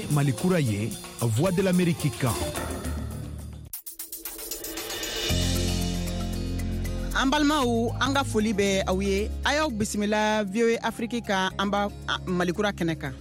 Mali kura ye Voix de l'Amérique kan. An balimaw an ka foli bɛ aw ye a y'aw bisimila VOA Afrique kan an ba malikura kɛnɛ kan.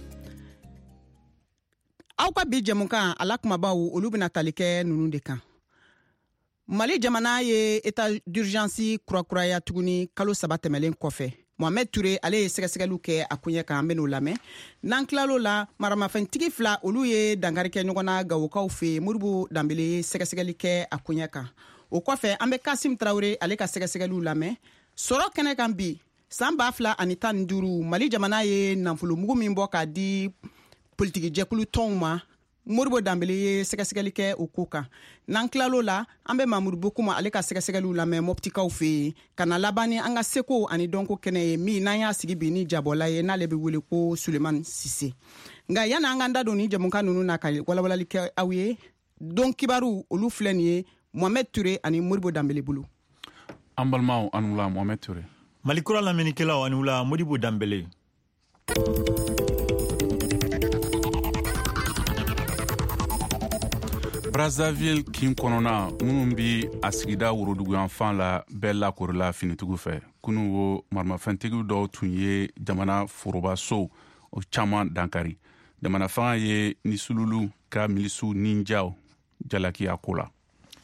Aw ka bi jɛmukan ala kumabaw olu bɛna tali kɛ ninnu de kan. Mali jamana ye état d'urgence kurakuraya tuguni kalo 3 tɛmɛlen kɔfɛ. Mohamed Touré ale ye sɛgɛsɛgɛliw kɛ a kuɲɛ kan an bɛn'o lamɛn. N'an tilal'o la maramafɛntigi 2 olu ye dankari kɛ ɲɔgɔn na Gawokaw fɛ Modibo Dambele ye sɛgɛsɛgɛli kɛ a kuɲɛ kan. O kɔfɛ an bɛ Kasim Traoré ale ka sɛgɛsɛgɛliw lamɛn. Sɔrɔ kɛnɛ kan bi san 2015 Mali jamana ye nafolomugu min bɔ k'a di politiki jɛkulu tɔnw ma. Modibo Dambele ye sɛgɛsɛgɛli kɛ o ko kan. N'an tilal'o la an bɛ Mamoudou Bokouma ale ka sɛgɛsɛgɛliw lamɛn Moptikaw fɛ ka na laban ni an ka seko ani dɔnko kɛnɛ ye min n'an y'a sigi bi ni jabɔla ye n'ale bɛ wele ko Sulemani Sise. Nka yanni an ka da don ni jɛmukan ninnu na ka walawalali kɛ aw ye don kibaru olu filɛ nin ye Mohamed Touré ani Modibo Dambele bolo. An balimaw an wula Mohamed Touré. Malikura lamɛnnikɛlaw ani wula Modibo Dambele. Brazzaville kin kɔnɔna minnu bi a sigida woroduguyan fan la bɛɛ lakorila finitigiw fɛ. Kunu wo maramafɛntigi dɔw tun ye jamana forobaso o caman dankari. Jamana fanga ye ni sululu ka milisiw ninjaw jalakiya ko la.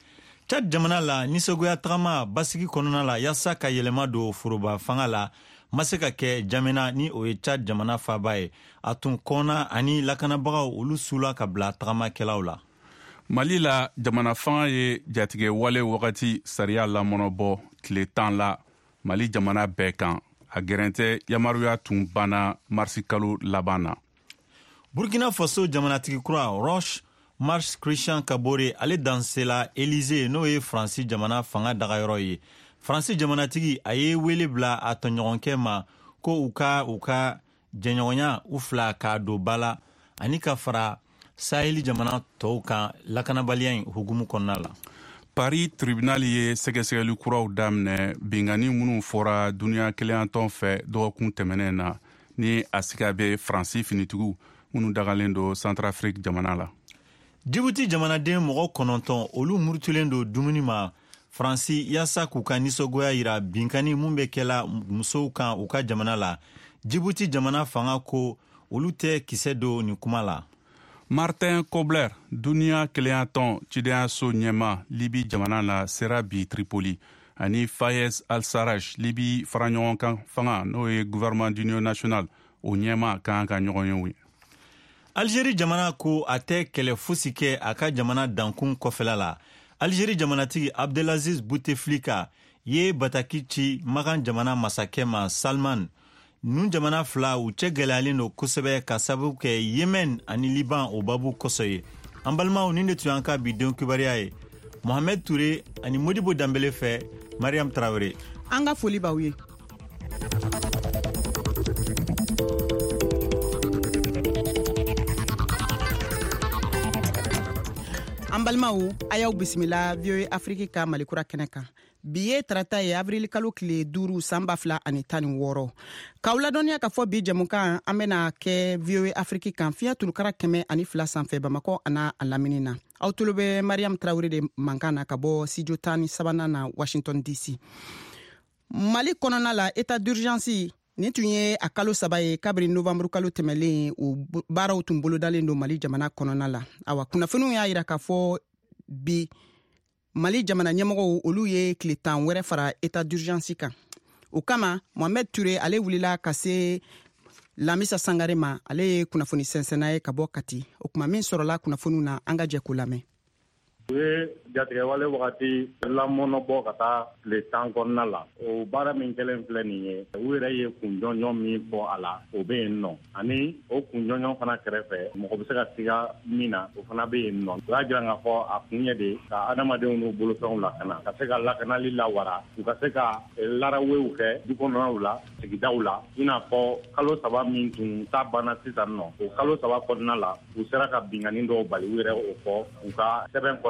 Chad jamana la nisogoya tagama basigi kɔnɔna la yasa ka yɛlɛma don foroba fanga la ma se ka kɛ jamana ni o ye Chad jamana faba ye. A tun kɔnna ani lakanabagaw olu sula ka bila tagamakɛlaw la. Mali la jamana fanga ye jatigɛ wale wagati sariya lamɔnɔbɔ tile 10 la Mali jamana bɛɛ kan a gɛrɛntɛ yamaruya tun banna marsi kalo laban na. Burkina Faso jamanatigi kura Roch Marc Christian Kabore ale dansela Élysée n'o ye Fransi jamana fanga dagayɔrɔ ye. Fransi jamanatigi a ye wele bila a tɔɲɔgɔnkɛ ma ko u ka jɛɲɔgɔnya u fila ka don bala ani ka fara Saheli jamana tɔw kan lakanabaliya in hukumu kɔnɔna la. Paris tribunal ye sɛgɛsɛgɛli kuraw daminɛ bingani minnu fɔra duniya keleyantɔn fɛ dɔgɔkun tɛmɛnen na ni a siga bɛ Faransi finitigiw minnu dagalen do Centrafrique jamana la. Djibouti jamanaden mɔgɔ 9 olu murutulen do dumuni ma Faransi yasa k'u ka nisɔgoya yira binkani mun bɛ kɛla musow kan u ka jamana la. Djibouti jamana fanga ko olu tɛ kisɛ do nin kuma la. Martin Kobler, duniya keleyantɔn cidenyaso ɲɛma Libi jamana la sera bi Tripoli ani Fayez Al-Sarraj Libi faraɲɔgɔnkan fanga n'o ye gouvernement d'union nationale o ɲɛma kan ka ɲɔgɔn ye. Algérie jamana ko a tɛ kɛlɛ fosi kɛ a ka jamana dankun kɔfɛla la. Algérie jamanatigi Abdelaziz Bouteflika ye bataki ci Magan jamana masakɛ ma Salman. Nun jamana fila u cɛ gɛlɛyalen do kosɛbɛ ka sababu kɛ Yemen ani Liban o babu kɔsɔ ye. An balimaw nin de tun y'an ka bi don kibaruya ye. Mohamed Touré ani Modibo Dambele fɛ Mariam Traoré. An ka foli b'aw ye. An balimaw a y'aw bisimila VOA Afrique ka malikura kɛnɛ kan. Bi ye tarata ye avril kalo tile 5 san 2016. K'aw ladɔnniya ka fɔ bi jɛmukan an bɛna kɛ VOA Afrique kan fiɲɛ tulukara 102 sanfɛ Bamakɔ ana a lamini na. Aw tulo bɛ Mariam Traoré de mankan na ka bɔ studio 13 na Washington DC. Mali kɔnɔna la état d'urgence ni tun ye a kalo 3 ye kabiri novembre kalo tɛmɛlen o baaraw tun bolodalen do Mali jamana kɔnɔna la. Awa kunnafoniw y'a yira ka fɔ bi Mali jamana ɲɛmɔgɔw olu ye tile 10 wɛrɛ fara état d'urgence kan. O kama Mohamed Touré ale wulila ka se Lamisa Sangare ma ale ye kunnafoni sɛnsɛnna ye ka bɔ Kati. O kuma min sɔrɔla kunnafoniw na an ka jɛ k'o lamɛn. U ye jatigɛwale wagati lamɔnɔbɔ ka taa tile 10 kɔnɔna la. O baara min kɛlen filɛ nin ye u yɛrɛ ye kunjɔnjɔn min fɔ a la o bɛ yen nɔ ani o kunjɔnjɔn fana kɛrɛfɛ mɔgɔ bɛ se ka siga min na o fana bɛ yen nɔ. U y'a jira k'a fɔ a kun ye de ka adamadenw n'u bolofɛnw lakana ka se ka lakanali lawara u ka se ka larawew kɛ du kɔnɔnaw la sigidaw la i n'a fɔ kalo 3 min tun ta banna sisan nɔ o kalo 3 kɔnɔna la u sera ka binkani dɔw bali u yɛrɛ o fɔ u ka sɛbɛn kɔnɔna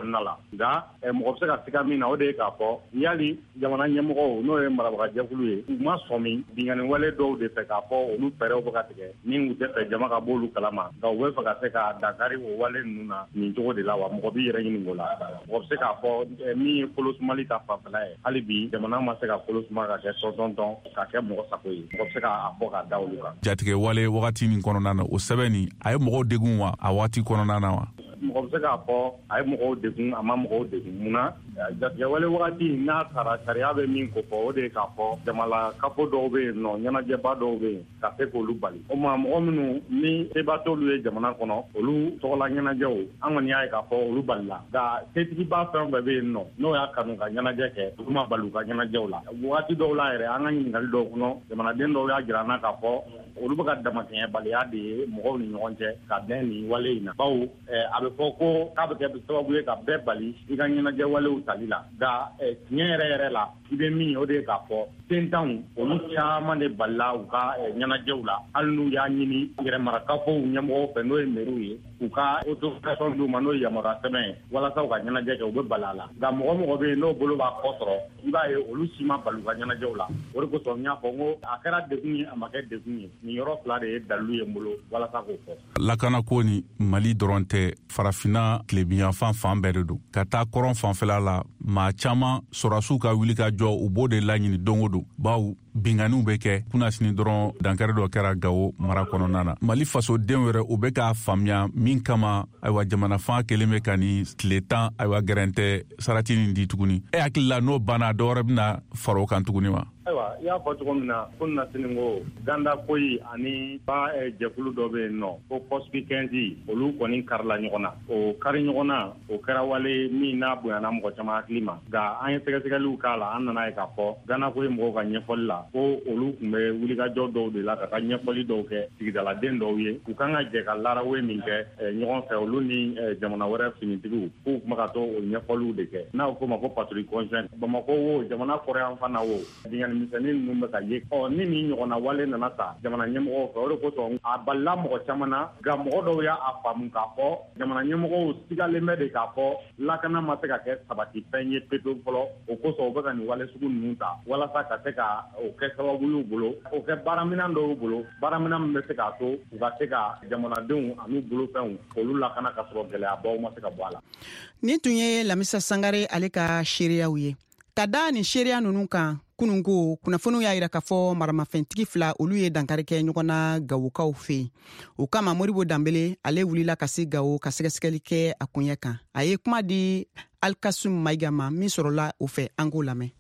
kɔnɔna la nka mɔgɔ bɛ se ka siga min na o de ye k'a fɔ yali jamana ɲɛmɔgɔw n'o ye marabagajɛkulu ye u ma sɔmi binganni wale dɔw de fɛ k'a fɔ olu fɛɛrɛw bɛ ka tigɛ min u tɛ fɛ jama ka bɔ olu kalama nka u bɛ fɛ ka se ka dankari o wale ninnu na nin cogo de la wa mɔgɔ b'i yɛrɛ ɲini o la mɔgɔ bɛ se k'a fɔ min ye kolosumali ta fanfɛla ye hali bi jamana ma se ka kolosuma ka kɛ tɔntɔntɔn ka kɛ mɔgɔ sago ye mɔgɔ bɛ se k'a fɔ k'a da olu kan. Jatigɛ wale wagati min kɔnɔna na o sɛbɛn nin a ye mɔgɔw degun wa a waati kɔnɔna na wa? Mɔgɔ bɛ se k'a fɔ a ye mɔgɔw degun a ma mɔgɔw degun munna jatigɛwale wagati n'a taara sariya bɛ min ko fɔ o de ye k'a fɔ jamana kafo dɔw bɛ yen nɔ ɲɛnajɛba dɔw bɛ yen ka se k'olu bali o ma mɔgɔ minnu ni seba t'olu ye jamana kɔnɔ olu tɔgɔla ɲɛnajɛw an kɔni y'a ye k'a fɔ olu balila nka setigiba fɛn bɛɛ bɛ yen nɔ n'o y'a kanu ka ɲɛnajɛ kɛ olu ma bali u ka ɲɛnajɛw la wagati dɔw la yɛrɛ an ka ɲininkali dɔw kɔnɔ jamanaden dɔw y'a jira an na k'a fɔ olu bɛ ka damakɛɲɛbaliya de ye mɔgɔw ni ɲɔgɔn cɛ ka bɛn nin wale in na bawo a bɛ fɔ ko k'a bɛ kɛ sababu ye ka bɛɛ bali i ka ɲɛnajɛ walew tali la nka tiɲɛ yɛrɛ yɛrɛ la i bɛ min ye o de ye k'a fɔ sentanw olu caman de balila u ka ɲɛnajɛw la hali n'u y'a ɲini yɛrɛmarakafow ɲɛmɔgɔw fɛ n'o ye mɛriw ye u ka autorisation d'u ma n'o ye yamaruya sɛbɛn ye walasa u ka ɲɛnajɛ kɛ u bɛ bali a la nka mɔgɔ mɔgɔ bɛ yen n'o bolo b'a kɔ sɔrɔ i b'a ye olu si ma bali u ka ɲɛnajɛw la o de kosɔn n y'a fɔ n ko a kɛra degun ye a ma kɛ degun ye nin yɔrɔ fila de ye dalilu ye n bolo walasa k'o fɔ. Lakana ko ni Mali dɔrɔn tɛ farafinna tilebiyanfan fan bɛɛ de don ka taa kɔrɔn fanfɛla la maa caman sɔrɔsiw ka wuli ka jɔ u b'o de laɲini don o don bawo binganiw bɛ kɛ kunasini dɔrɔn dankari dɔ kɛra Gawo mara kɔnɔna na Mali fasodenw yɛrɛ u bɛ k'a faamuya min kama ayiwa jamanafan kelen bɛ ka ni tile 10 ayiwa gɛrɛntɛ sarati nin di tuguni e hakili la n'o banna dɔwɛrɛ bɛna fara o kan tuguni wa? Ayiwa i y'a fɔ cogo min na ko nasini ko ganda koyi ani ba jɛkulu dɔ bɛ yen nɔ ko poste 15 olu kɔni karila ɲɔgɔn na o kari ɲɔgɔn na o kɛra wale min n'a bonyana mɔgɔ caman hakili ma nka an ye sɛgɛsɛgɛliw k'a la an nana ye k'a fɔ gana koyi mɔgɔw ka ɲɛfɔli la ko olu tun bɛ wulikajɔ dɔw de la ka taa ɲɛfɔli dɔw kɛ sigidaladen dɔw ye u kan ka jɛ ka larawe min kɛ ɲɔgɔn fɛ olu ni jamana wɛrɛ finitigiw k'u kuma ka to o ɲɛfɔliw de kɛ n'a fɔ ma ko patrouille conjointe Bamako wo jamana kɔrɔyan fana wo misɛnnin ninnu bɛ ka ye ni nin ɲɔgɔnna wale nana ta jamana ɲɛmɔgɔw fɛ o de kosɔn a balila mɔgɔ caman na nka mɔgɔ dɔw y'a faamu k'a fɔ jamana ɲɛmɔgɔw sigalen bɛ de k'a fɔ lakana ma se ka kɛ sabati fɛn ye peto fɔlɔ o kosɔn u bɛ ka nin wale sugu ninnu ta walasa ka se ka o kɛ sababu y'u bolo o kɛ baaraminɛn dɔw bolo baaraminɛn min bɛ se k'a to u ka se ka jamanadenw ani bolofɛnw olu lakana ka sɔrɔ gɛlɛyabaw ma se ka bɔ a la. Nin tun ye Lamisa Sangare ale ka seereyaw ye ka da nin seereya ninnu kan kunun ko kunnafoniw y'a yira k'a fɔ maramafɛntigi fila olu ye dankari kɛ ɲɔgɔn na Gawokaw fɛ yen o kama Moribo Danbele ale wulila ka se Gawo ka sɛgɛsɛgɛli kɛ a kuɲɛ kan a ye kuma di Alkasum Mayiga ma min sɔrɔla o fɛ an k'o lamɛn.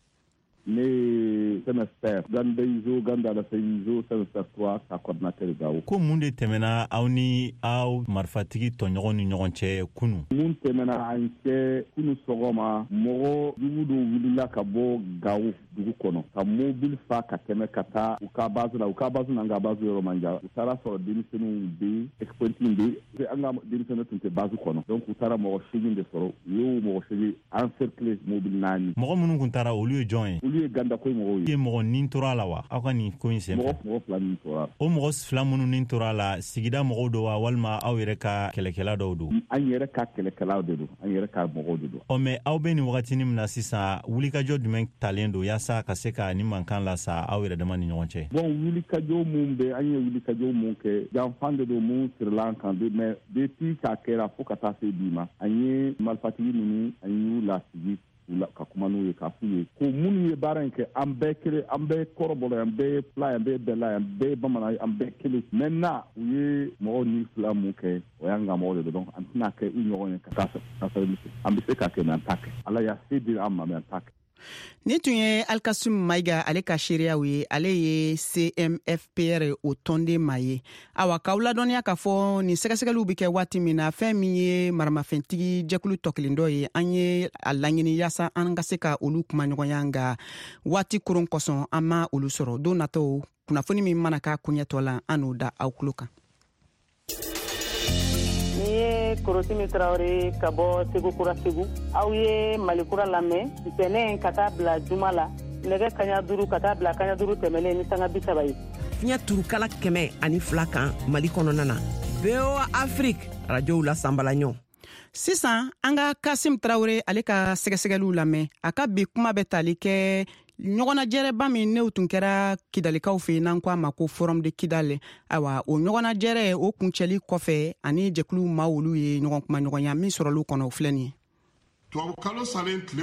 Ne semestre ganda la semestre 3 ka coordinateur Gawo ko mun de tɛmɛna aw ni aw marifatigi tɔɲɔgɔn ni ɲɔgɔn cɛ kunu mun tɛmɛna an cɛ kunu sɔgɔma mɔgɔ jugu dɔw wulila ka bɔ Gawo dugu kɔnɔ ka mobile fa ka tɛmɛ ka taa u ka base la u ka base n'an ka base yɔrɔ man jan u taara sɔrɔ denmisɛnninw bɛ expointing bɛ an ka denmisɛnninw tun tɛ base kɔnɔ donc u taara mɔgɔ 8 de sɔrɔ u y'o mɔgɔ 8 encercler mobile 4 mɔgɔ minnu kun taara olu ye jɔn ye olu ye ganda koyi mɔgɔw ye mɔgɔ nin tora la wa aw ka nin ko in senfɛ mɔgɔ fila nin tora o mɔgɔ fila minnu nin tora la sigida mɔgɔw do wa walima aw yɛrɛ ka kɛlɛkɛla dɔw do an yɛrɛ ka kɛlɛkɛlaw de do an yɛrɛ ka mɔgɔw de do mais aw bɛ nin wagatinin min na sisan wulikajɔ jumɛn talen do yaasa ka se ka nin mankan lasa aw yɛrɛ dama ni ɲɔgɔn cɛ bon wulikajɔ mun bɛ an ye wulikajɔ mun kɛ janfan de do mun sirila an kan mais depuis k'a kɛra fo ka taa se bi ma an ye marifatigi ninnu an y'u lasigi ka kuma n'u ye k'a f'u ye ko minnu ye baara in kɛ an bɛɛ kelen an bɛɛ kɔrɔbɔrɔ an bɛɛ fila an bɛɛ bɛla an bɛɛ bamanan an bɛɛ kelen maintenant u ye mɔgɔw ni fila mun kɛ o y'an ka mɔgɔw de donc an tɛna kɛ u ɲɔgɔn ye ka taa an bɛ se k'a kɛ mais an t'a kɛ ala y'a se di an ma mais an t'a kɛ. Nin tun ye Alkasum Mayiga ale ka seereyaw ye ale ye CMFPR o tɔnden ma ye awa k'aw ladɔnniya k'a fɔ nin sɛgɛsɛgɛliw bɛ kɛ waati min na fɛn min ye maramafɛntigi jɛkulu tɔkelen dɔ ye an ye a laɲini yaasa an ka se ka olu kuma ɲɔgɔnya nka waati koron kosɔn an ma olu sɔrɔ don natɔw kunnafoni min mana k'a kuɲɛtɔ la an n'o da aw tulo kan. Korosimi Traoré ka bɔ Segu Kura Segu aw ye Malikura lamɛn ntɛnɛn ka taa bila juma la nɛgɛ kaɲa 5 ka taa bila kaɲa 5 tɛmɛlen ni sanga 30 ye fiɲɛ turukala 102 kan Mali kɔnɔna na VOA Afrique radiow la sanbalaɲɔ sisan an ka Kasim Traoré ale ka sɛgɛsɛgɛliw lamɛn a ka bi kuma bɛ tali kɛ ɲɔgɔnnajɛrɛba min n'o tun kɛra kidalikaw fɛ yen n'an ko a ma ko forum de kidale awa o ɲɔgɔnnajɛrɛ o kuncɛli kɔfɛ ani jɛkulu maa olu ye ɲɔgɔn kuma ɲɔgɔnya min sɔrɔlu kɔnɔ o filɛ nin ye. Tubabu kalo salen tile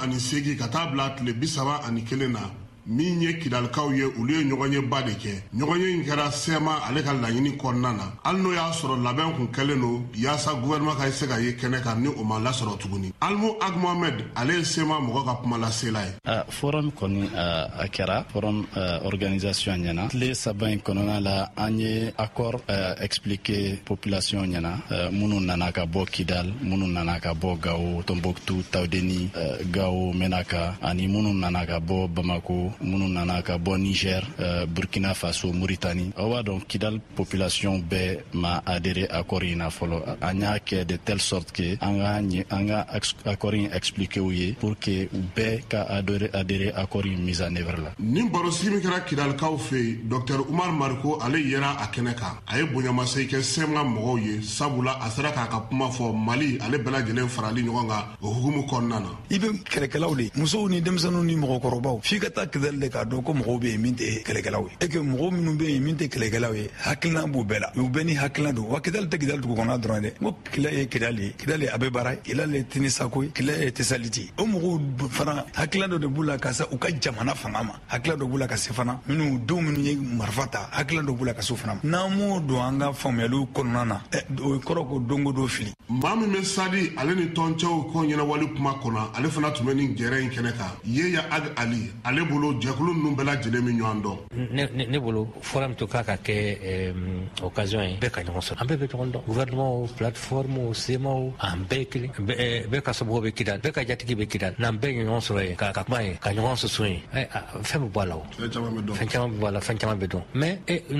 28 ka taa bila tile 31 na min ye kidalikaw ye olu ye ɲɔgɔnyeba de kɛ. Ɲɔgɔnye in kɛra sɛma ale ka laɲini kɔnɔna na. Hali n'o y'a sɔrɔ labɛn kun kɛlen don yaasa gouvernement ka se ka ye kɛnɛ kan ni o ma lasɔrɔ tuguni. Almu Ag Mohamed ale ye sɛma mɔgɔ ka kuma lasela ye. Forum kɔni a kɛra forum organisation ɲɛna. Tile saba in kɔnɔna la an ye accord expliquer population ɲɛna minnu nana ka bɔ Kidal, minnu nana ka bɔ Gao, Tombouctou, Taodeni, Gao, Menaka ani minnu nana ka bɔ Bamako, minnu nana ka bɔ Niger, Burkina Faso, Mauritanie. Awa donc Kidal population bɛɛ ma adhéré accord in na fɔlɔ. An y'a kɛ de telle sorte que an ka accord in expliquer u ye pour que u bɛɛ ka adhéré accord in mise en œuvre la. Nin barosigi min kɛra Kidalikaw fɛ Dr Umar Mariko ale yera a kɛnɛ kan. A ye bonyamasegin kɛ sɛma mɔgɔw ye sabula a sera k'a ka kuma fɔ Mali ale bɛɛ lajɛlen farali ɲɔgɔn kan o hukumu kɔnɔna na. I bɛ kɛlɛkɛlaw de musow ni denmisɛnninw ni mɔgɔkɔrɔbaw f'i ka taa Kidal de k'a dɔn ko mɔgɔw bɛ yen min tɛ kɛlɛkɛlaw ye. Et que mɔgɔw minnu bɛ yen min tɛ kɛlɛkɛlaw ye hakilina b'u bɛɛ la. U bɛɛ ni hakilina don. Wa Kidal tɛ Kidal dugu kɔnɔ dɔrɔn dɛ. Ko Kidal ye Kidal ye. Kidal ye Abebara, Kidal ye Tinisako ye, Kidal ye Tesaliti. O mɔgɔw fana hakilina dɔ de b'u la ka se u ka jamana fanga ma. Hakilina dɔ b'u la ka se fana minnu denw minnu ye marifa ta hakilina dɔ b'u la ka se fana ma. N'an m'o don an ka faamuyaliw kɔnɔna na o kɔrɔ ko don o don fili. Maa min bɛ Sadi ale ni tɔncɛw ko ɲɛnawali kuma kɔnɔ ale fana tun bɛ nin gɛrɛ in kɛnɛ kan. Yeya Ag Ali ale bolo jɛkulu ninnu bɛɛ lajɛlen min ɲɔgɔn dɔn. Ne bolo forum to k'a ka kɛ occasion ye bɛɛ ka ɲɔgɔn sɔrɔ an bɛɛ bɛ ɲɔgɔn dɔn gouvernement plateforme sema an bɛɛ kelen bɛɛ ka somɔgɔw bɛ Kidal bɛɛ ka jatigi bɛ Kidal n'an bɛɛ ye ɲɔgɔn sɔrɔ ye ka kuma ye ka ɲɔgɔn soso ye fɛn bɛ bɔ a la o fɛn caman bɛ bɔ a la fɛn caman bɛ dɔn mais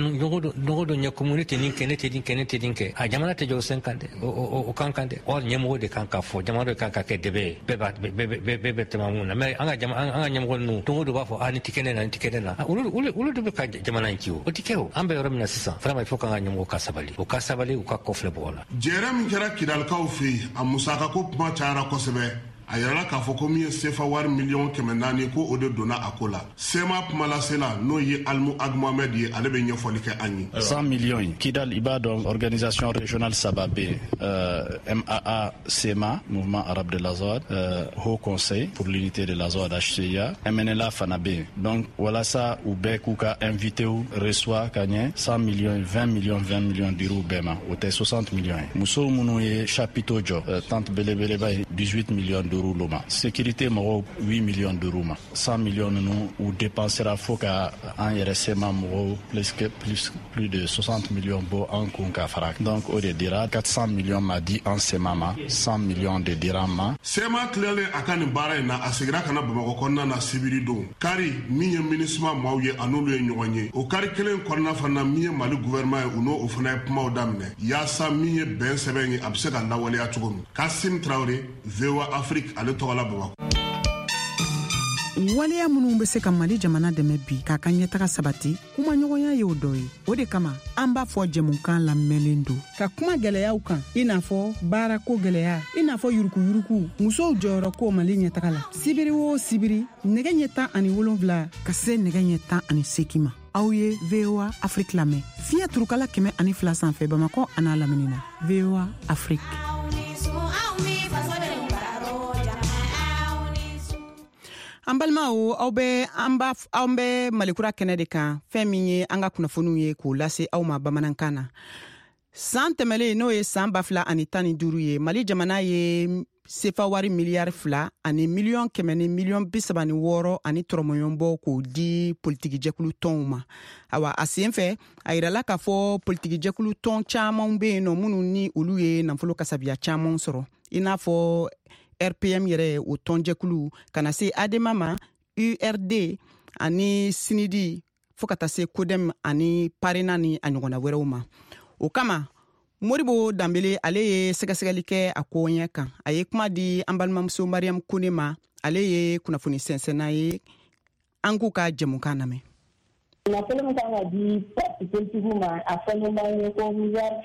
ɲɔgɔn dɔ ɲɛ communauté nin kɛ ne tɛ nin kɛ a jamana tɛ jɔ o sen kan dɛ o kan dɛ or ɲɛmɔgɔ de kan ka fɔ jamana de kan ka kɛ dɛbɛ ye bɛɛ bɛ tɛmɛ mun na mais an ka ɲɛmɔgɔ ninnu don o don b'a fɔ ni tɛ kɛ ne na olu de bɛ ka jamana in ci o tɛ kɛ o an bɛ yɔrɔ min na sisan vraiment il faut k'an ka ɲɛmɔgɔ ka sabali u ka kɔfilɛ bɔgɔ la. Jɛrɛ min kɛra Kidalikaw fɛ yen a musakako kuma cayara kosɛbɛ. A yɛrɛla k'a fɔ ko min ye sefa wari 400,000 ko o de donna a ko la. Sema kumalasela n'o ye Almu Ag Mohamed ye ale bɛ ɲɛfɔli kɛ an ye. 100 millions Kidal i b'a dɔn organisation régionale saba bɛ yen MAA Sema mouvement arabe de l'Azawad Haut Conseil pour l'unité de l'Azawad HCA MNLA fana bɛ yen donc walasa u bɛɛ k'u ka invité u reçoit ka ɲɛ 100 millions 20 millions dir'u bɛɛ ma o tɛ 60 millions ye. Musow minnu ye chapiteau jɔ tante belebeleba ye 18 millions loma sécurité mɔgɔw 8 millions d'euros ma 100 millions ninnu u dépensera fo ka an yɛrɛ sema mɔgɔw plus de 60 millions bɔ an kun ka fara donc o de dira 400 millions ma di an sema ma 100 millions de dira ma. Sema tilalen a ka nin baara in na a segira ka na Bamakɔ kɔnɔna na sibiri don kari min ye MINUSMA maaw ye a n'olu ye ɲɔgɔn ye o kari kelen kɔnɔna fana min ye Mali gouvernement ye u n'o fana ye kumaw daminɛ yaasa min ye bɛn sɛbɛn ye a bɛ se ka lawaleya cogo min. Kasim Traoré VOA Afrique ale tɔgɔ la Bamakɔ. Waleya minnu bɛ se ka Mali jamana dɛmɛ bi k'a ka ɲɛtaga sabati kuma ɲɔgɔnya ye o dɔ ye o de kama an b'a fɔ jɛmukan lamɛnlen don ka kuma gɛlɛyaw kan i n'a fɔ baarako gɛlɛya i n'a fɔ yurukuyuruku musow jɔyɔrɔ ko Mali ɲɛtaga la sibiri o sibiri nɛgɛ ɲɛ 17 ka se nɛgɛ ɲɛ 18 ma aw ye VOA Afrique lamɛn fiɲɛ turukala 102 sanfɛ Bamakɔ a n'a lamini na VOA Afrique. An balimaw aw bɛ Malikura kɛnɛ de kan fɛn min ye an ka kunnafoniw ye k'o lase aw ma bamanankan na. San tɛmɛlen n'o ye san 2015 ye Mali jamana ye sefa wari miliyari 2 ani miliyɔn 136 ani tɔrɔmɔɲɔn bɔ k'o di politiki jɛkulu tɔnw ma. Awa a sen fɛ a yirala k'a fɔ politiki jɛkulu tɔn caman bɛ yen nɔ minnu ni olu ye nafolo kasabiya caman sɔrɔ i n'a fɔ RPM yɛrɛ o tɔnjɛkulu kana se ADEMA ma URD ani SINIDI fo ka taa se CODEM ani PARENA ni a ɲɔgɔnna wɛrɛw ma. O kama Moribo Dambele ale ye sɛgɛsɛgɛli kɛ a ko ɲɛ kan. A ye kuma di an balimamuso Mariam Kone ma ale ye kunnafoni sɛnsɛnna ye an k'u ka jɛmukan lamɛn. nafolo min kan ka di parti politigiw ma a fɔlenba ye ko miliyari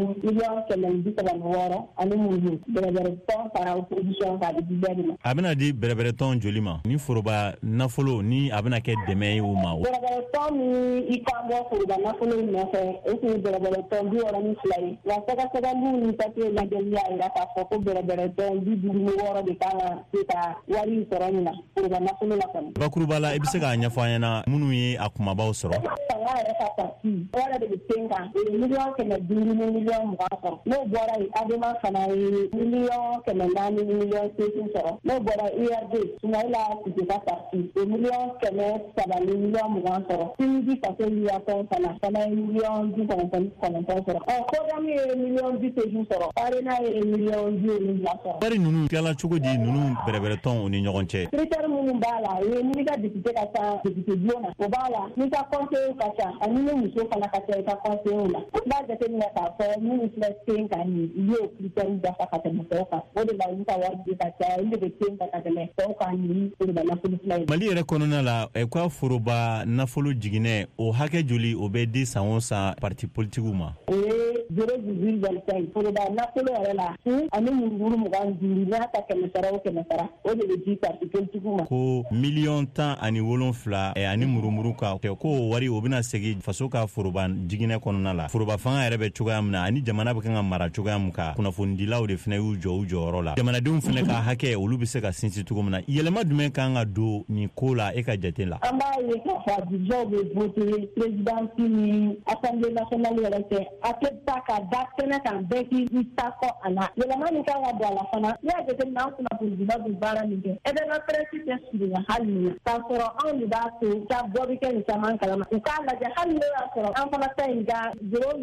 2,136 ani muru bɛrɛbɛrɛ tɔn fara opposition k'a di bɛɛ de ma. A bɛna di bɛrɛbɛrɛ tɔn joli ma ni foroba nafolo ni a bɛna kɛ dɛmɛ ye o ma? Bɛrɛbɛrɛ tɔn min i kan bɔ foroba nafolo in nɔfɛ o tun ye bɛrɛbɛrɛ tɔn 62 ye wa sɛgɛsɛgɛliw ni papiye lajɛli y'a jira k'a fɔ ko bɛrɛbɛrɛ tɔn 56 de kan ka se ka wari sɔrɔ nin na foroba nafolo la kɔni. Bakuruba la i bɛ se k'a ɲɛfɔ an ɲɛna minnu ye a kumabaw sɔrɔ? Fanga yɛrɛ ka parti wala de bɛ sen kan 1,500,000 ni 1,20,000 sɔrɔ n'o bɔra yen Adema fana ye 1,400,000 ni 1,800,000 sɔrɔ n'o bɔra URD Sumayila Sise ka parti 1,300,000 ni 1,20,000 sɔrɔ Sinidi Faso Liyatɔn fana ye 1,99,000 sɔrɔ Kodami ye 1,20,000 sɔrɔ Arena ye 1,20,000 sɔrɔ. Wari ninnu tilala cogo di ninnu bɛrɛbɛrɛ tɔn o ni ɲɔgɔn cɛ? Critère minnu b'a la o ye n'i ka député ka ca député bulon na o b'a la n'i ka conseiller ka ca ani ni muso fana ka ca i ka conseiller la i b'a jateminɛ k'a fɔ minnu filɛ sen kan nin i y'o critère dafa ka tɛmɛ tɔw kan o de la olu ka wari de ka ca olu de bɛ sen ka tɛmɛ tɔw kan nin foroba nafolo fila ye. Mali yɛrɛ kɔnɔna la ka foroba nafolo jiginɛ o hakɛ joli o bɛ di san o san parti politigiw ma? O ye 0,25 foroba nafolo yɛrɛ la ani murumuru 25 n'a ta 100 o 100 o de bɛ di parti politigiw ma. Ko 1,17 ani murumuru ka kɛ ko wari o bɛna segin faso ka foroba jiginɛ kɔnɔna la. Foroba fanga yɛrɛ bɛ cogoya min na ani jamana bɛ kan ka mara cogoya min kan kunnafonidilaw de fana y'u jɔ u jɔyɔrɔ la. Jamanadenw fana ka hakɛ olu bɛ se ka sinsin cogo min na. Yɛlɛma jumɛn kan ka don nin ko la e ka jate la? An b'a ye k'a fɔ budget bɛ voter présidence ni assemblée nationale yɛrɛ cɛ a tɛ taa ka da kɛnɛ kan bɛɛ k'i ta fɔ a la. Yɛlɛma min kan ka don a la fana n'i y'a jateminɛ an kunnafonidilaw bɛ baara min kɛ événement presse tɛ surunya hali nin na k'a sɔrɔ anw de b'a to ka bɔ bɛ kɛ nin caman kalama u k'a lajɛ hali n'o y'a sɔrɔ an fana ta in ka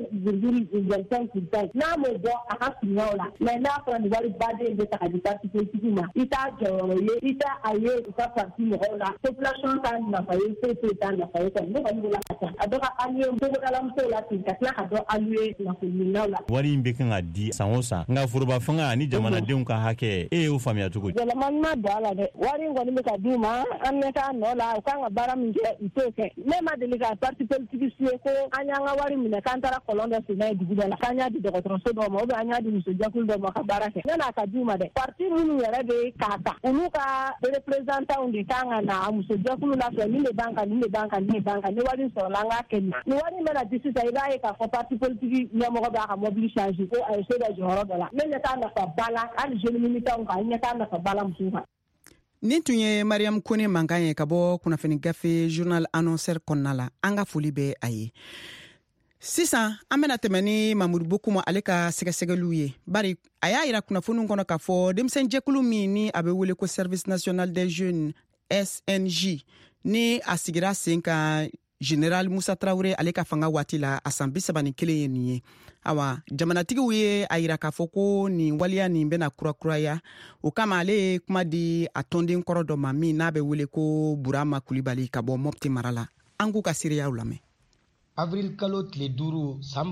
0,25% n'a m'o bɔ a ka surunya o la mais n'a fɔra nin wari baden bɛ ta ka di parti politique ma i t'a jɔyɔrɔ ye i t'a a ye u ka parti mɔgɔw la population t'a nafa ye foyi t'a nafa ye kɔni ne kɔni bolo ka ca a dɔ ka allié togodalamusow la ten ka tila ka dɔ allié kunnafonidilaw la. Wari in bɛ kan ka di san o san nka foroba fanga ani jamanadenw ka hakɛ e y'o faamuya cogo di? Yɛlɛma ma don a la dɛ wari in kɔni bɛ ka d'u ma an bɛ k'a nɔ la u kan ka baara min kɛ u t'o kɛ ne ma deli ka parti politique suye ko an y'an ka wari minɛ k'an taara kɔlɔn dɔ sen n'a ye dugu dɔ la k'an y'a di dɔgɔtɔrɔso dɔw ma ou bien an y'a di musojɛkulu dɔw ma ka baara kɛ yan'a ka d'u ma dɛ parti minnu yɛrɛ bɛ k'a ta olu ka représentant de kan ka na musojɛkulu la fɛ nin de b'an kan nin de b'an kan nin de b'an kan ni wari sɔrɔla an k'a kɛ nin ni wari bɛna di sisan i b'a ye k'a fɔ parti politique ɲɛmɔgɔ b'a ka mobili changer ko a ye so dɔ jɔyɔrɔ dɔ la ne ɲɛ t'a nafa ba la hali jeune militants kan ɲɛ t'a nafa ba la musow kan. Nin tun ye Mariam Kone mankan ye ka bɔ kunnafoni gafe journal annonceur kɔnɔna la an ka foli bɛ a ye. Sisan an bɛna tɛmɛ ni Mamudu Bokuma ale ka sɛgɛsɛgɛliw ye bari a y'a yira kunnafoniw kɔnɔ k'a fɔ denmisɛnjɛkulu min ni a bɛ wele ko Service National des Jeunes SNJ ni a sigira sen kan Général Moussa Traoré ale ka fanga waati la a san 31 ye nin ye. Awa jamanatigiw ye a yira k'a fɔ ko nin waliya nin bɛna kurakuraya o kama ale ye kuma di a tɔnden kɔrɔ dɔ ma min n'a bɛ wele ko Burama Kulibali ka bɔ Mopti mara la an k'u ka seereyaw lamɛn. Avril kalo tile 5 san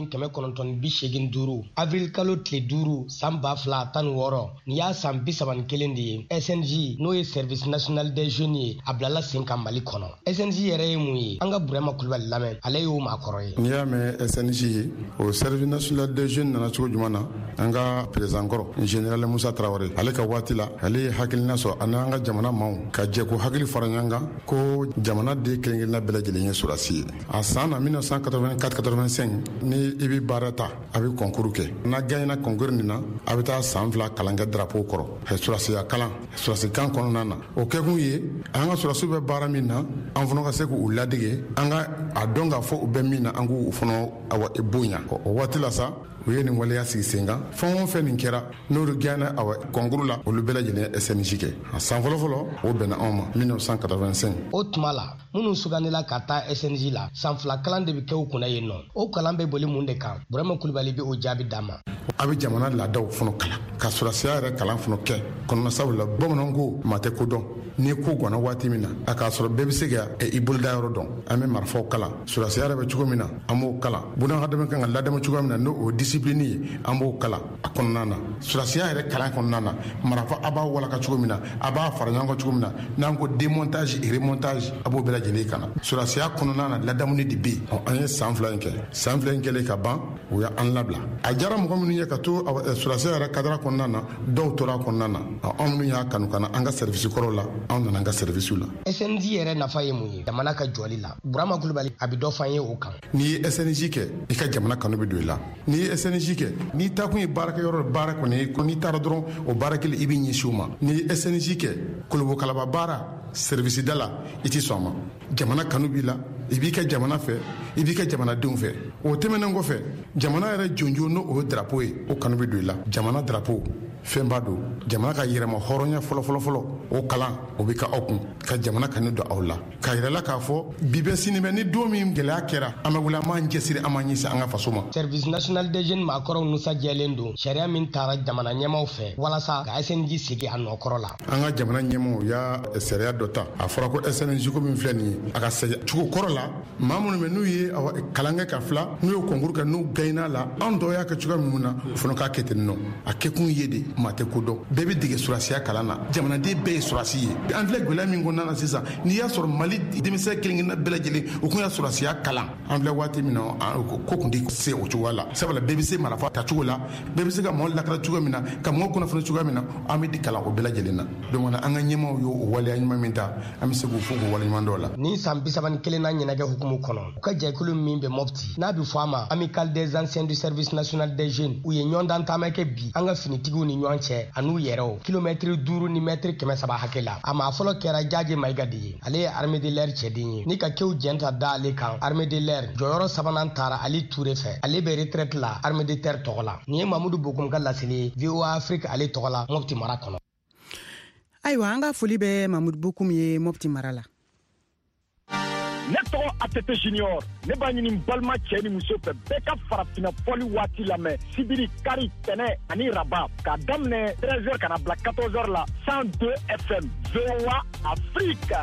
1985 avril kalo tile 5 san 2016 ni y'a san 31 de ye SNJ n'o ye Service National des Jeunes ye a bilala sen kan Mali kɔnɔ. SNJ yɛrɛ ye mun ye an ka Burama Kulibali lamɛn ale y'o maakɔrɔ ye. N'i y'a mɛn SNJ ye o Service National des Jeunes nana cogo jumɛn na an ka président kɔrɔ Général Moussa Traoré ale ka waati la ale ye hakilina sɔrɔ ani an ka jamana maaw ka jɛ ko hakili fara ɲɔgɔn kan ko jamana den kelen-kelenna bɛɛ lajɛlen ye sɔrɔdasi ye. A san 1984-85 ni i bi baara ta a bi concours kɛ n'a gagnera concours nin na a bi taa san 2 kalan kɛ drapeau kɔrɔ sɔrɔdasiya kalan sɔrɔdasikan kɔnɔna na o kɛkun ye an ka sɔrɔdasiw bɛ baara min na an fana ka se k'u ladege an ka a dɔn k'a fɔ u bɛ min na an k'u fana bonya o waati la sa u ye nin waleya sigi sen kan fɛn o fɛn nin kɛra n'olu gagné concours la olu bɛɛ lajɛlen SNJ kɛ a san fɔlɔfɔlɔ o bɛnna anw ma 1985 o tuma la minnu sugandila ka taa SNJ la san 2 kalan de bɛ kɛ u kunna yen nɔ o kalan bɛ boli mun de kan Burama Kulibali bɛ o jaabi d'a ma. a bɛ jamana laadaw fana kalan ka sɔrɔdasiya yɛrɛ kalan fana kɛ kɔnɔna sabula bamananw ko maa tɛ ko dɔn ni ko gɔnna waati min na a k'a sɔrɔ bɛɛ bɛ se ka i boloda yɔrɔ dɔn an bɛ marifaw kalan sɔrɔdasiya yɛrɛ bɛ cogo min na an b'o kalan bunahadamaden kan ka ladamu cogoya min na n'o o discipline ye an b'o kalan a kɔnɔna na sɔrɔdasiya yɛrɛ kalan kɔnɔna na marifa a b'a walaka cogo min na a b'a fara ɲɔgɔn kan cogo min na n'an ko démontage et remontage a b'o bɛɛ lajɛlen kana surasiya kɔnɔna na ladamuni de be an ye san 2 in kɛ san 2 in kɛlen ka ban u ya an labila a jara mɔgɔ minnu ye ka to surasiya yɛrɛ kadara kɔnɔna na dɔw tora kɔnɔna na anw minnu y'a kanu kana an ka service kɔrɔw la anw nana an ka service la SNJ yɛrɛ nafa ye mun ye jamana ka jɔli la Burama Kulubali a bɛ dɔ fɔ an ye o kan n'i ye SNJ kɛ i ka jamana kanu bɛ don i la n'i ye SNJ kɛ n'i taa kun ye baarakɛyɔrɔ baara kɔni n'i taara dɔrɔn o baara kelen i bɛ ɲɛsin o ma n'i ye SNJ kɛ Kolobo Kalaba baara service da la i ti sɔn ma jamana kanu b'i la i b'i kɛ jamana fɛ i b'i kɛ jamanadenw fɛ o tɛmɛnen kɔfɛ jamana yɛrɛ jɔnjɔn n'o o drapeau ye o kanu bɛ don i la jamana drapeau fɛn b'a don jamana ka yɛrɛma hɔrɔnya fɔlɔ o kalan o bɛ ka aw kun ka jamana kanu don aw la ka yirala k'a fɔ bi bɛ sini bɛ ni don min gɛlɛya kɛra an bɛ wuli an b'an cɛsiri an b'an ɲɛsin an ka faso ma. Service national des jeunes maakɔrɔw nisɔndiyalen don sariya min taara jamana ɲɛmaw fɛ walasa ka SNJ sigi a nɔkɔrɔ la. an ka jamana ɲɛmaw y'a sariya dɔ ta a fɔra ko SNJ ko min filɛ nin ye a ka segin cogo kɔrɔ la maa minnu bɛ n'u ye kalan kɛ ka fila n'u ye concours kɛ n'u gagnera la an dɔw y'a kɛ cogoya min na o fana k'a kɛ ten nɔ a kɛkun ye de maa tɛ ko dɔn bɛɛ bɛ dege surasiya kalan na jamanaden bɛɛ ye surasi ye an filɛ gɛlɛya min kɔnɔna na sisan n'i y'a sɔrɔ mali denmisɛn kelen-kelenna bɛɛ lajɛlen u kun y'a surasiya kalan an filɛ waati min na ko kun tɛ se o cogoya la sabula bɛɛ bɛ se marifa ta cogo la bɛɛ bɛ se ka mɔgɔ lakara cogo min na ka mɔgɔ kunnafoni cogoya min na an bɛ di kalan o bɛɛ lajɛlen na donc an ka ɲɛmaw y'o waleya ɲuman min ta an bɛ se k'o fɔ k'o waleɲuman dɔw la. ni san 31 na ɲɛnajɛ hukumu kɔnɔ u ka jɛkulu min bɛ Mopti n'a bɛ fɔ a ma Amicale des anciens du service national des jeunes u ye ɲɔgɔndan taama kɛ bi an ka finitigiw ni ɲɔgɔn cɛ an'u yɛrɛw kilomɛtiri 5 ni mɛtiri 300 hakɛ la a maa fɔlɔ kɛra Jaje Mayiga de ye ale ye armée de l'air cɛden ye ni ka kɛw jɛnta da ale kan armée de l'air jɔyɔrɔ 3nan taara Ali Ture fɛ ale bɛ retraite la armée de terre tɔgɔ la nin ye Mamudu Bokum ka laseli ye VOA Afrique ale tɔgɔ la Mopti mara kɔnɔ. ayiwa an ka foli bɛ Mamudu Bokum ye Mopti mara la. ne tɔgɔ ATT Junior ne b'a ɲini balima cɛ ni muso fɛ bɛɛ ka farafina fɔli waati lamɛn sibiri kari tɛnɛ ani raba k'a daminɛ 13h ka na bila 14h la 102 FM VOA Afrique.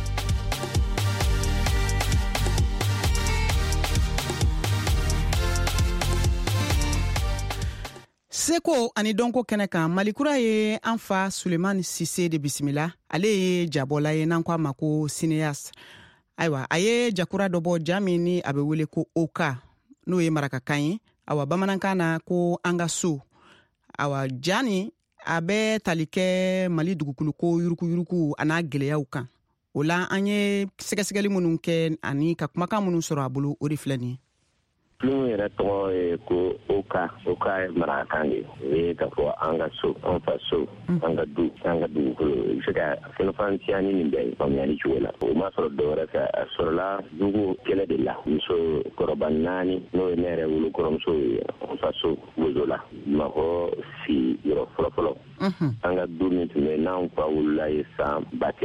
Seko ani dɔnko kɛnɛ kan Malikura ye an fa Sulemani Sise de bisimila ale ye jabɔla ye n'an ko a ma ko cinéaste. Ayiwa a ye jakura dɔ bɔ ja min ni a bɛ wele ko Oka n'o ye marakakan ye awa bamanankan na ko an ka so awa ja ni a bɛ tali kɛ Mali dugukolo ko yuruku a n'a gɛlɛyaw kan o la an ye sɛgɛsɛgɛli minnu kɛ ani ka kumakan minnu sɔrɔ a bolo o de filɛ nin ye. Film yɛrɛ tɔgɔ ye ko Oka ye marakakan de ye k'a fɔ an ka so an fa so an ka du an ka dugukolo i bɛ se ka fɛnfɛnsiya ni nin bɛɛ ye faamuyali cogo la o ma sɔrɔ dɔwɛrɛ fɛ a sɔrɔla dugu kɛlɛ de la muso kɔrɔba 4 n'o ye ne yɛrɛ wolo kɔrɔmuso ye an fa so bozo la Bamakɔ si yɔrɔ fɔlɔfɔlɔ an ka du min tun bɛ n'an fa wolola ye san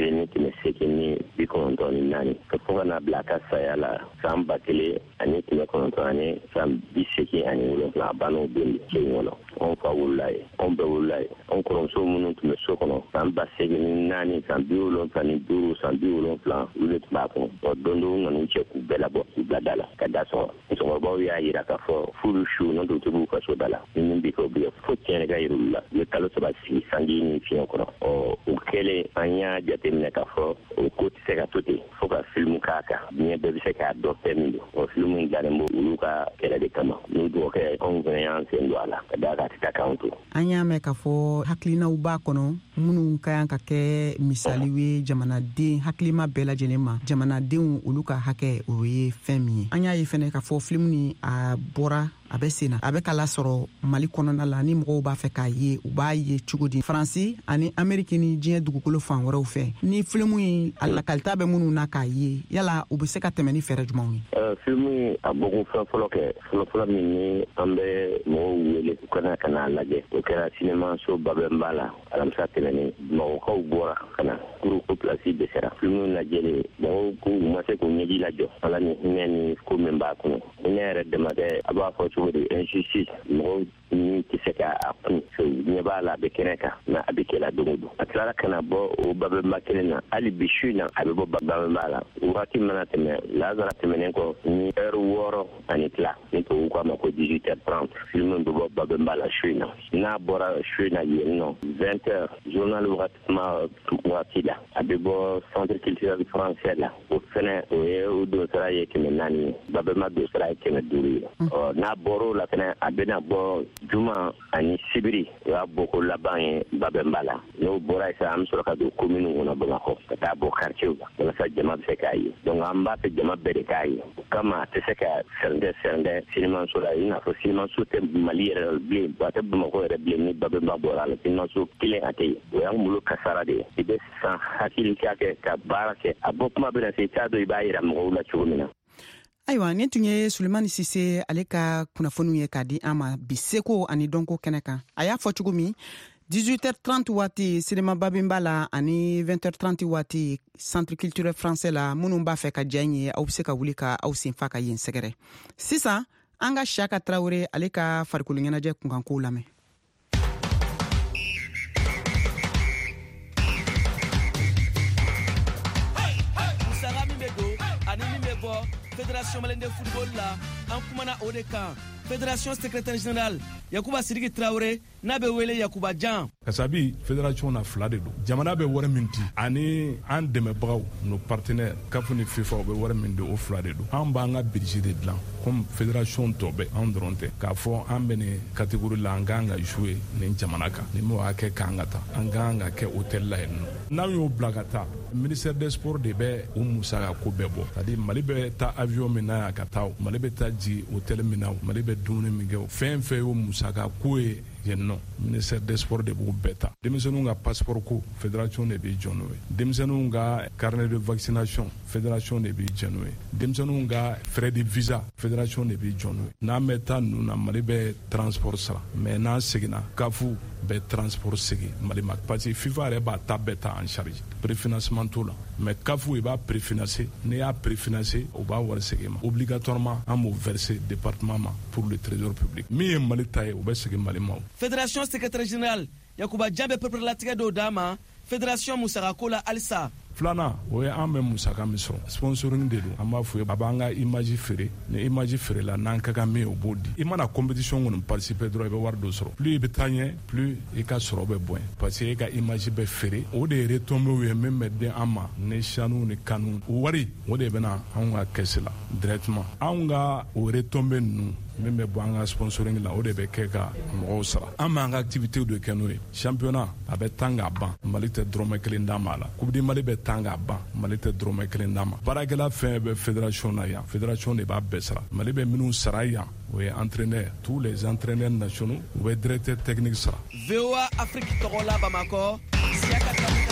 1994 ka fɔ ka na bila a ka saya la san 1990 san 87 a ban'o don so in kɔnɔ anw fa wolola ye anw bɛɛ wolola ye anw kɔrɔmuso minnu tun bɛ so kɔnɔ san 1984 san 75 san 70 olu de tun b'a kɔnɔ wa don dɔw nan'u cɛ k'u bɛɛ labɔ k'u bila da la ka da sɔgɔ musokɔrɔbaw y'a jira k'a fɔ furu su n'o tun t'u ka so da la ni min bɛ kɛ o bɛ kɛ fo tiɲɛ ka yir'u la u ye kalo 3 sigi sanji ni fiɲɛ kɔnɔ o kɛlen an y'a jateminɛ k'a fɔ o ko tɛ se ka to ten fo ka film k'a kan diɲɛ bɛɛ bɛ se k'a dɔn fɛn min don o film in dilannen b'o olu ka kɛlɛ de kama n'u dɔgɔkɛ anw fana y'an sen don a la ka da ka tɛ k'anw to. An y'a mɛn k'a fɔ hakilinaw b'a kɔnɔ minnu ka kan ka kɛ misaliw ye jamanaden hakilima bɛɛ lajɛlen ma jamanadenw olu ka hakɛ o ye fɛn min ye an y'a ye fɛnɛ k'a fɔ film ni a bɔra a bɛ senna a bɛ ka lasɔrɔ Mali kɔnɔna la ni mɔgɔw b'a fɛ k'a ye u b'a ye cogo di Faransi ani Ameriki ni diɲɛ dugukolo fan wɛrɛw fɛ ni film in a lakalita bɛ minnu na k'a ye yala u bɛ se ka tɛmɛ ni fɛɛrɛ jumɛnw ye. Film a bɔkun fɔlɔ kɛ fɔlɔ min ni an bɛ mɔgɔw wele u kana ka n'a lajɛ o kɛra sinemaso Babɛnba la alamisa tɛmɛnen Bamakɔkaw bɔra ka na kuru ko pilasi dɛsɛra film lajɛlen mɔgɔw k'u ma se k'u ɲɛji lajɔ ala ni hinɛ ni ko min b'a kɔnɔ hinɛ yɛrɛ damakɛ a b'a fɔ cogo di injustice mɔgɔw ni tɛ se ka a kun ɲɛ b'a la a bɛ kɛnɛ kan na a bɛ kɛla don o don a tilara ka na bɔ o babɛnba kelen na hali bi su in na a bɛ bɔ babɛnba la wagati mana tɛmɛ lazara tɛmɛnen kɔ ni heure 6 ani tila ni tubabuw k'a ma ko 18h30 film bɛ bɔ babɛnba la su in na n'a bɔra su in na yen nɔ 20h journal wagati la a bɛ bɔ centre culturel français la o fɛnɛ o ye o donsara ye 400 ye babɛnba donsara ye 500 ye n'a bɔra o la fɛnɛ a bɛna bɔ juma ani sibiri o y'a bɔko laban ye babɛnba la n'o bɔra yen sa an bɛ sɔrɔ ka don commune kɔnɔ bamakɔ ka taa bɔ quartier la walasa jama bɛ se k'a ye donc an b'a fɛ jama bɛɛ de k'a ye o kama a tɛ se ka sɛrɛndɛ sinimanso la i n'a fɔ sinimanso tɛ mali yɛrɛ bilen a tɛ bamakɔ yɛrɛ bilen ni babɛnba bɔra a la sinimanso kelen a tɛ yen o y'an bolo kasara de ye i bɛ sisan hakili kɛ ka baara kɛ a bɔ kuma bɛna se i t'a dɔn i b'a yira mɔgɔw la cogo min na. Ayiwa nin tun ye Sulemani Sise ale ka kunnafoniw ye k'a di an ma bi seko ani dɔnko kɛnɛ kan a y'a fɔ cogo min 18h30 waati sinema babɛnba la ani 20h30 waati centre culturel français la minnu b'a fɛ ka diya ye aw bɛ se ka wuli ka aw senfa ka yen sɛgɛrɛ sisan an ka Siyaka Tarawele ale ka farikolo ɲɛnajɛ kunkankow lamɛn. Fédération Malienne de football la an kumana o de kan Fédération secrétaire général Yakuba Sidiki Traoré n'a bɛ wele Yakuba Jan kasabi fédération na fila de don jamana bɛ wari min di ani an dɛmɛbagaw nos partenaires CAF ni FIFA bɛ wari min di o fila de don an b'an ka budget de dilan comme fédération tɔ bɛ an dɔrɔn tɛ k'a fɔ an bɛ nin catégorie la an k'an ka jouer nin jamana kan ni m'o hakɛ k'an ka taa an k'an ka kɛ hôtel la yen nɔ n'an y'o bila ka taa ministère des sports de bɛ o musaka ko bɛɛ bɔ c'est-à-dire Mali bɛ taa avion min na ka taa Mali bɛ taa jigin hôtel min na Mali bɛ dumuni min kɛ fɛn fɛn y'o musaka ko ye yen nɔ ministère des sports de b'o bɛɛ ta denmisɛnninw ka passeport ko fédération de b'i jɔ n'o ye denmisɛnninw ka carnet de vaccination fédération de b'i jɔ n'o ye denmisɛnninw ka frais de visa fédération de b'i jɔ n'o ye n'an bɛ taa ninnu na Mali bɛ transport sara mais n'an seginna CAF bɛ transport segin Mali ma parce que FIFA yɛrɛ b'a ta bɛɛ ta en charge préfinancement t'o la mais CAF i b'a préfinancer n'i y'a préfinancer o b'a wari segin ma obligatoirement an b'o verser département ma pour le trésor public min ye Mali ta ye o bɛ segin Mali ma. Fédération secrétaire général Yakuba Jan bɛ pepere-latigɛ dɔw d'a ma fédération musakako la halisa. Filanan o ye an bɛ musaka min sɔrɔ sponsoring de don an b'a fɔ ye a b'an ka image feere ni image feere la n'an ka kan min o b'o di i mana compétition kɔni participer dɔrɔn i bɛ wari dɔ sɔrɔ plus i bɛ taa ɲɛ plus i ka sɔrɔ bɛ bonya parce que i ka image bɛ feere o de ye retombées ye min bɛ di an ma ni sanu ni kanu o wari o de bɛna anw ka caisse la directement anw ka o retombées ninnu min bɛ bɔ an ka sponsoring la o de bɛ kɛ ka mɔgɔw sara an b'an ka activité de kɛ n'o ye championnat a bɛ tan k'a ban Mali tɛ dɔrɔmɛ kelen d'a ma a la coupe du Mali bɛ tan k'a ban Mali tɛ dɔrɔmɛ kelen d'a ma baarakɛla fɛn bɛ fédération na yan fédération de b'a bɛɛ sara Mali bɛ minnu sara yan o ye entraîneur tous les entraîneurs nationaux u bɛ directeur technique sara. VOA Afrique tɔgɔ la Bamakɔ Siyaka Tarawele.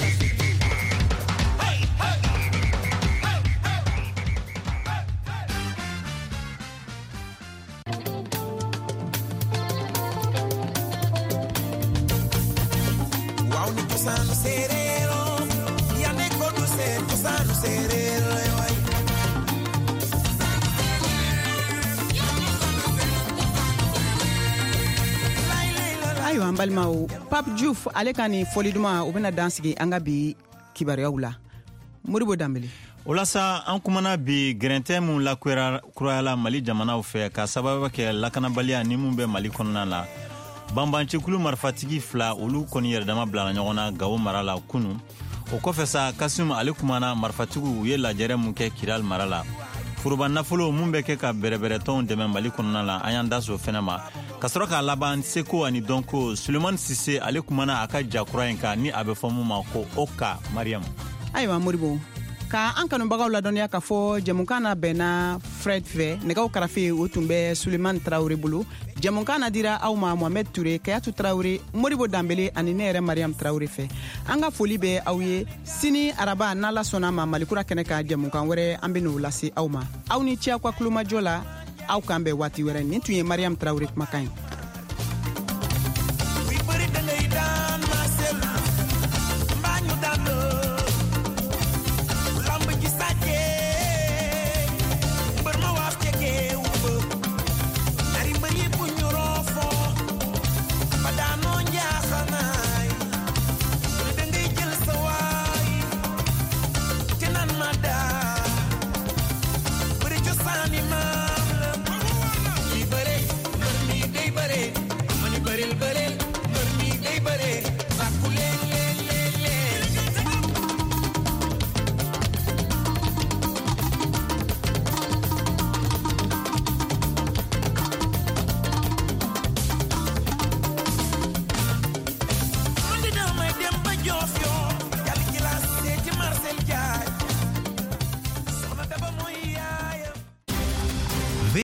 Ayiwa an balimaw Pape Diouf ale ka ni foli duman o bɛna dan sigi an ka bi kibaruyaw la Moribo Dambele. O la sa an kumana bi gɛrɛntɛ mun lakurayala Mali jamanaw fɛ ka sababu kɛ lakanabaliya ni mun bɛ Mali kɔnɔna la banbancɛkulu marifatigi fila olu kɔni yɛrɛdama bilala ɲɔgɔn na Gawo mara la kunu o kɔfɛ sa Kasum ale kumana marifatigiw u ye lajɛrɛ mun kɛ Kidal mara la foroba nafolo mun bɛ kɛ ka bɛrɛbɛrɛtɔnw dɛmɛ Mali kɔnɔna la an y'an da so fɛnɛ ma ka sɔrɔ k'a laban seko ani dɔnko Sulemani Sise ale kumana a ka jakura in kan ni a bɛ fɔ mun ma ko Oka Mariam. Ayiwa Moribo ka an kanubagaw ladɔnniya ka fɔ jɛmukan na bɛnna Fred fɛ nɛgɛw karafe o tun bɛ Sulemani Traoré bolo jɛmukan na dira aw ma Mohamed Touré Kayatu Traoré Moribo Dambele ani ne yɛrɛ Mariam Traoré fɛ an ka foli bɛ aw ye sini araba n'Ala sɔnna ma Malikura kɛnɛ ka jɛmukan wɛrɛ an bɛ n'o lase aw ma aw ni ce aw ka kulomajɔ la aw kan bɛn waati wɛrɛ nin tun ye Mariam Traoré kumakan ye.